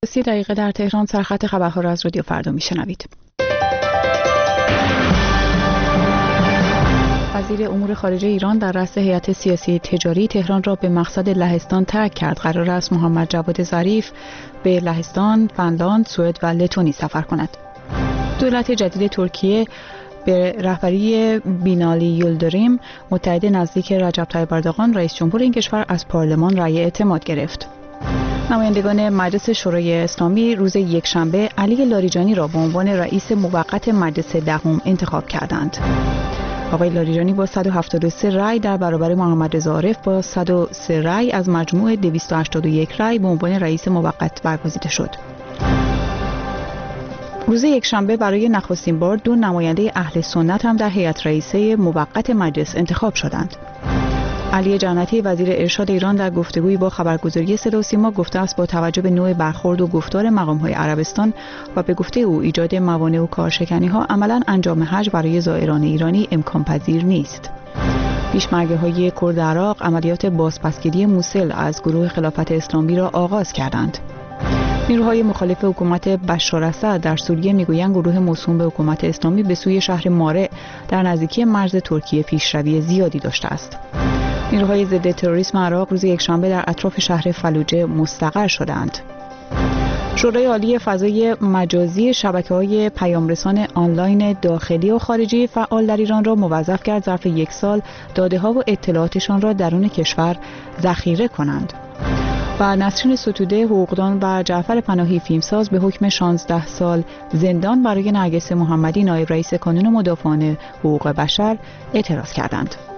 30 دقیقه در تهران. سرخط خبرها را از رادیو فردا میشنوید. وزیر امور خارجه ایران در رأس هیئت سیاسی تجاری تهران را به مقصد لهستان ترک کرد. قرار است محمد جواد ظریف به لهستان، فنلاند، سوئد و لتونی سفر کند. دولت جدید ترکیه به رهبری بینالی یلدریم، متحد نزدیک رجب طیب اردوغان رئیس جمهور این کشور، از پارلمان رأی اعتماد گرفت. نمایندگان مجلس شورای اسلامی روز یکشنبه علی لاریجانی را به عنوان رئیس موقت مجلس دهم انتخاب کردند. آقای لاریجانی با 173 رأی در برابر محمد رضا عارف با 103 رأی از مجموع 281 رأی به عنوان رئیس موقت برگزیده شد. روز یکشنبه برای نخستین بار 2 نماینده اهل سنت هم در هیئت رئیسه موقت مجلس انتخاب شدند. علی جنتی وزیر ارشاد ایران در گفتگویی با خبرگزاری صدا و سیما گفته است با توجه به نوع برخورد و گفتار مقام‌های عربستان و به گفته او ایجاد موانع و کارشکنی‌ها عملاً انجام حج برای زائران ایرانی امکان پذیر نیست. پیشمرگه‌های کرد عراق عملیات بازپسگیری موصل از گروه خلافت اسلامی را آغاز کردند. نیروهای مخالف حکومت بشار اسد در سوریه میگویند گروه موسوم به حکومت اسلامی به سوی شهر مارع در نزدیکی مرز ترکیه پیشروی زیادی داشته است. نیروهای ضد تروریسم عراق روز یکشنبه در اطراف شهر فلوجه مستقر شدند. شورای عالی فضای مجازی شبکه‌های پیامرسان آنلاین داخلی و خارجی فعال در ایران را موظف کرد ظرف 1 سال داده‌ها و اطلاعاتشان را درون کشور ذخیره کنند. و نسرین ستوده حقوقدان و جعفر پناهی فیلمساز به حکم 16 سال زندان برای نرگس محمدی نایب رئیس کانون مدافعان حقوق بشر اعتراض کردند.